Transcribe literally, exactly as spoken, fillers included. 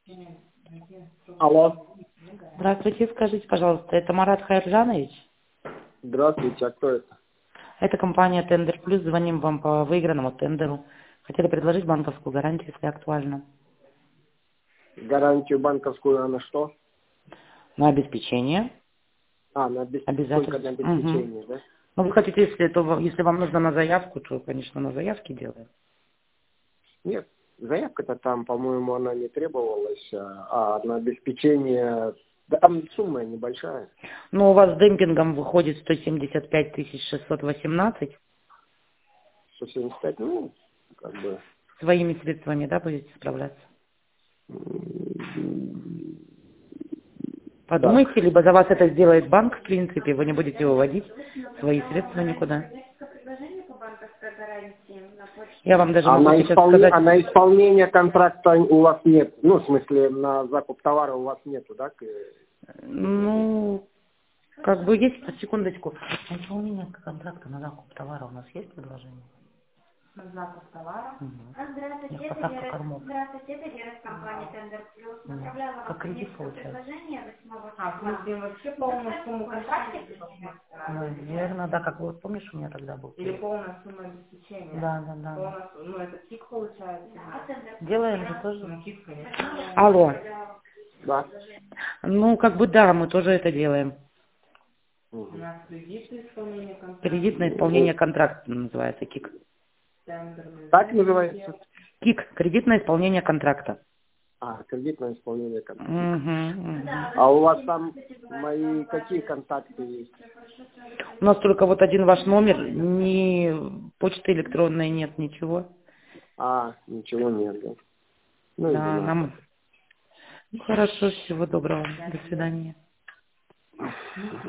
Алло. Здравствуйте, скажите, пожалуйста, это Марат Хайржанович? Здравствуйте, а кто это? Это компания Тендер Плюс, звоним вам по выигранному тендеру. Хотели предложить банковскую гарантию, если актуально. Гарантию банковскую а на что? На обеспечение. А, на обес... только на Обязательств. Угу. обеспечение, да? Ну, вы хотите, если, то, вам- если вам нужно на заявку, то, конечно, на заявке делаем. Нет, заявка-то там, по-моему, она не требовалась, а, а на обеспечение... Да, там сумма небольшая. Ну, у вас с демпингом выходит сто семьдесят пять тысяч шестьсот восемнадцать. сто семьдесят пять, ну, как бы... Своими средствами, да, будете справляться? м, Так. Подумайте, либо за вас это сделает банк, в принципе, вы не будете выводить свои средства никуда. Я вам даже А могу на, сейчас исполне... сказать. а на исполнение контракта у вас нет? Ну, в смысле, на закуп товара у вас нету, да? к- Ну, как бы есть, секундочку. На исполнение контракта на закуп товара у нас есть предложение? На закуп товара. Угу. А, Здравствуйте, Их это поставка Вера, кормов. здравствуйте, это Вера с компании Тендер Плюс. Мгм. Направляла Как вам кредит несколько получается. предложений восьмого А, в числа. смысле, вообще полную сумму контракта? Наверное, да, как вот помнишь, у меня тогда был? Или полная сумма обеспечения? Да, да, да. Полная, су- ну, это КИК получается. А Тендер Плюс Делаем же раз- тоже. Ну, КИК, конечно. Алло. Да. Ну, как бы да, мы тоже это делаем. У Мгм. нас кредитное исполнение контракта. Кредит на исполнение контракта называется КИК. Тендерное Так заявление. называется? КИК, кредит на исполнение контракта. А, кредитное исполнение контракта. Угу, А у вас там мои какие контакты есть? У нас только вот один ваш номер, ни почты электронной нет, ничего. А, ничего нет, да. Ну и не Да, надо. нам... Ну, хорошо, всего доброго. До свидания.